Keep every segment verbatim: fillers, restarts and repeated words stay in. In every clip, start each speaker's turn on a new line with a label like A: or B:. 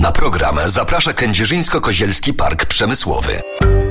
A: Na program zaprasza Kędzierzyńsko-Kozielski Park Przemysłowy.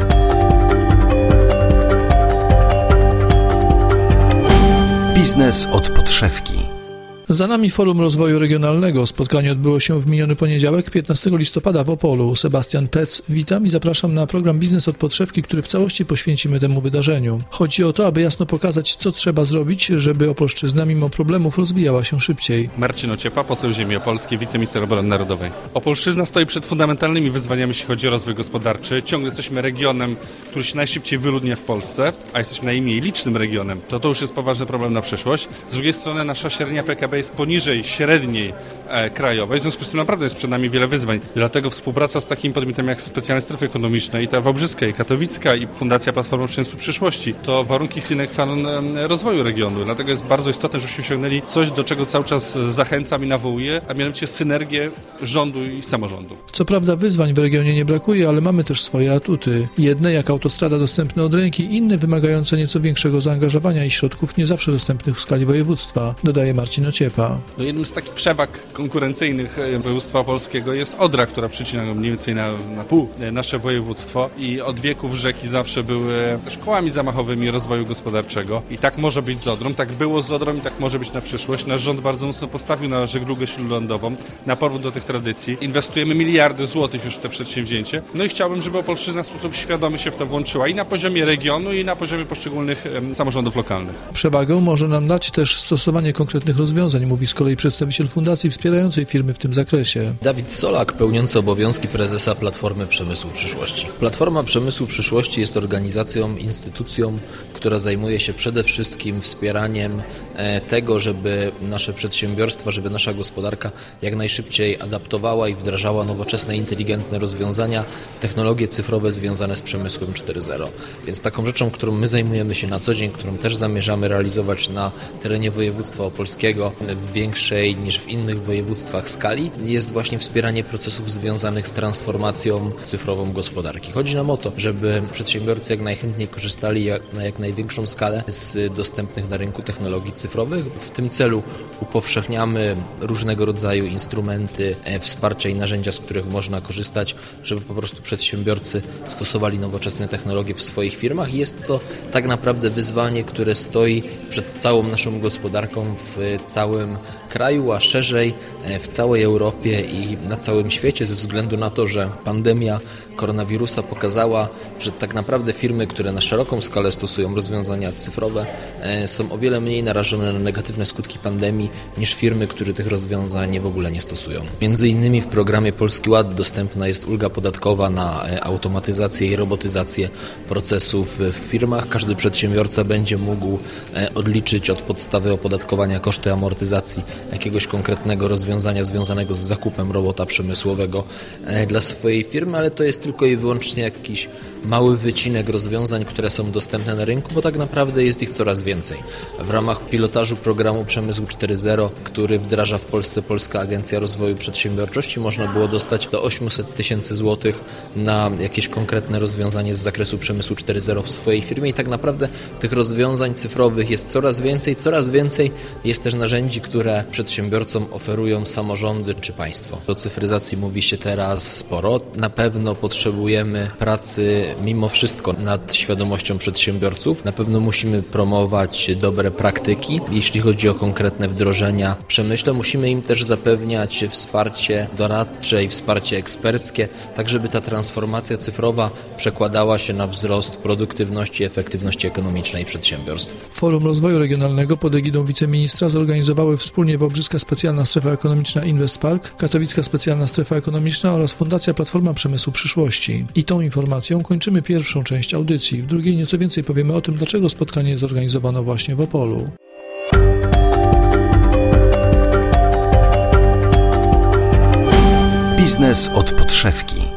A: Biznes od podszewki.
B: Za nami Forum Rozwoju Regionalnego. Spotkanie odbyło się w miniony poniedziałek, piętnastego listopada w Opolu. Sebastian Pec, witam i zapraszam na program Biznes od podszewki, który w całości poświęcimy temu wydarzeniu. Chodzi o to, aby jasno pokazać, co trzeba zrobić, żeby Opolszczyzna mimo problemów rozwijała się szybciej.
C: Marcin Ociepa, poseł Ziemi Opolskiej, wiceminister obrony narodowej. Opolszczyzna stoi przed fundamentalnymi wyzwaniami, jeśli chodzi o rozwój gospodarczy. Ciągle jesteśmy regionem, który się najszybciej wyludnia w Polsce, a jesteśmy najmniej licznym regionem. To to już jest poważny problem na przyszłość. Z drugiej strony nasza średnia P K B jest poniżej średniej e, krajowej, w związku z tym naprawdę jest przed nami wiele wyzwań. Dlatego współpraca z takimi podmiotami jak Specjalne Strefy Ekonomiczne i ta Wałbrzyska, i Katowicka, i Fundacja Platforma Przemysłu Przyszłości to warunki sine qua non e, rozwoju regionu. Dlatego jest bardzo istotne, żebyśmy osiągnęli coś, do czego cały czas zachęcam i nawołuję, a mianowicie synergię rządu i samorządu.
B: Co prawda wyzwań w regionie nie brakuje, ale mamy też swoje atuty. Jedne jak autostrada dostępna od ręki, inne wymagające nieco większego zaangażowania i środków nie zawsze dostępnych w skali województwa, dodaje Marcin Ociepa.
C: No jednym z takich przewag konkurencyjnych województwa opolskiego jest Odra, która przycina mniej więcej na, na pół nasze województwo i od wieków rzeki zawsze były też kołami zamachowymi rozwoju gospodarczego i tak może być z Odrą, tak było z Odrą i tak może być na przyszłość. Nasz rząd bardzo mocno postawił na żeglugę śródlądową, na powrót do tych tradycji. Inwestujemy miliardy złotych już w te przedsięwzięcie. No i chciałbym, żeby Opolszczyzna w sposób świadomy się w to włączyła i na poziomie regionu, i na poziomie poszczególnych em, samorządów lokalnych.
B: Przewagę może nam dać też stosowanie konkretnych rozwiązań, mówi z kolei przedstawiciel fundacji wspierającej firmy w tym zakresie.
D: Dawid Solak, pełniący obowiązki prezesa Platformy Przemysłu Przyszłości. Platforma Przemysłu Przyszłości jest organizacją, instytucją, która zajmuje się przede wszystkim wspieraniem tego, żeby nasze przedsiębiorstwa, żeby nasza gospodarka jak najszybciej adaptowała i wdrażała nowoczesne, inteligentne rozwiązania, technologie cyfrowe związane z przemysłem cztery zero. Więc taką rzeczą, którą my zajmujemy się na co dzień, którą też zamierzamy realizować na terenie województwa opolskiego w większej niż w innych województwach skali, jest właśnie wspieranie procesów związanych z transformacją cyfrową gospodarki. Chodzi nam o to, żeby przedsiębiorcy jak najchętniej korzystali jak, na jak największą skalę z dostępnych na rynku technologii cyfrowych. W tym celu upowszechniamy różnego rodzaju instrumenty wsparcia i narzędzia, z których można korzystać, żeby po prostu przedsiębiorcy stosowali nowoczesne technologie w swoich firmach. Jest to tak naprawdę wyzwanie, które stoi przed całą naszą gospodarką w całym kraju, a szerzej w całej Europie i na całym świecie, ze względu na to, że pandemia koronawirusa pokazała, że tak naprawdę firmy, które na szeroką skalę stosują rozwiązania cyfrowe, są o wiele mniej narażone na negatywne skutki pandemii niż firmy, które tych rozwiązań w ogóle nie stosują. Między innymi w programie Polski Ład dostępna jest ulga podatkowa na automatyzację i robotyzację procesów w firmach. Każdy przedsiębiorca będzie mógł odliczyć od podstawy opodatkowania koszty amortyzacji jakiegoś konkretnego rozwiązania związanego z zakupem robota przemysłowego dla swojej firmy, ale to jest tylko i wyłącznie jakiś mały wycinek rozwiązań, które są dostępne na rynku, bo tak naprawdę jest ich coraz więcej. W ramach pilotażu programu Przemysł cztery zero, który wdraża w Polsce Polska Agencja Rozwoju Przedsiębiorczości, można było dostać do osiemset tysięcy złotych na jakieś konkretne rozwiązanie z zakresu Przemysłu cztery zero w swojej firmie i tak naprawdę tych rozwiązań cyfrowych jest coraz więcej, coraz więcej jest też narzędzi, które przedsiębiorcom oferują samorządy czy państwo. O cyfryzacji mówi się teraz sporo. Na pewno potrzebujemy pracy mimo wszystko nad świadomością przedsiębiorców. Na pewno musimy promować dobre praktyki. Jeśli chodzi o konkretne wdrożenia w przemyśle, musimy im też zapewniać wsparcie doradcze i wsparcie eksperckie, tak żeby ta transformacja cyfrowa przekładała się na wzrost produktywności i efektywności ekonomicznej przedsiębiorstw.
B: Forum Rozwoju Regionalnego pod egidą wiceministra zorganizowały wspólnie Wałbrzyska Specjalna Strefa Ekonomiczna InvestPark, Katowicka Specjalna Strefa Ekonomiczna oraz Fundacja Platforma Przemysłu Przyszłości. I tą informacją kończymy pierwszą część audycji. W drugiej nieco więcej powiemy o tym, dlaczego spotkanie zorganizowano właśnie w Opolu.
A: Biznes od podszewki.